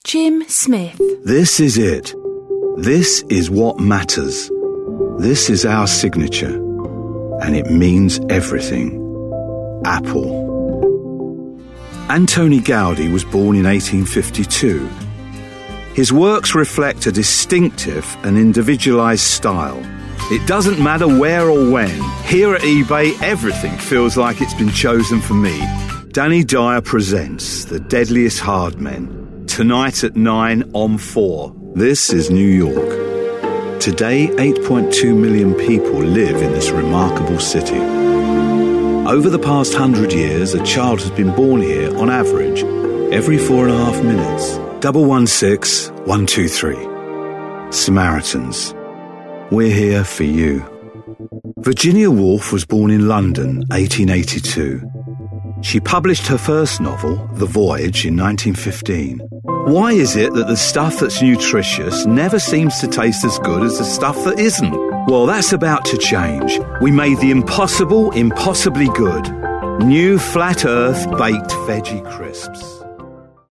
Jim Smith. This is it. This is what matters. This is our signature. And it means everything. Apple. Antoni Gaudí was born in 1852. His works reflect a distinctive and individualised style. It doesn't matter where or when. Here at eBay, everything feels like it's been chosen for me. Danny Dyer presents The Deadliest Hard Men. Tonight at 9 on 4. This is New York. Today, 8.2 million people live in this remarkable city. Over the past 100 years, a child has been born here, on average, every 4.5 minutes. 116 123. Samaritans. We're here for you. Virginia Woolf was born in London, 1882. She published her first novel, The Voyage, in 1915. Why is it that the stuff that's nutritious never seems to taste as good as the stuff that isn't? Well, that's about to change. We made the impossible impossibly good. New flat earth baked veggie crisps.